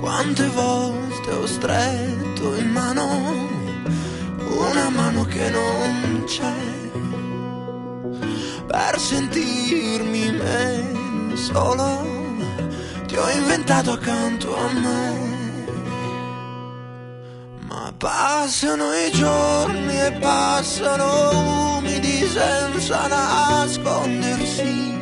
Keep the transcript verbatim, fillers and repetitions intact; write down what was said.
Quante volte ho stretto in mano una mano che non c'è, per sentirmi meno solo, ti ho inventato accanto a me. Ma passano i giorni e passano umidi senza nascondersi,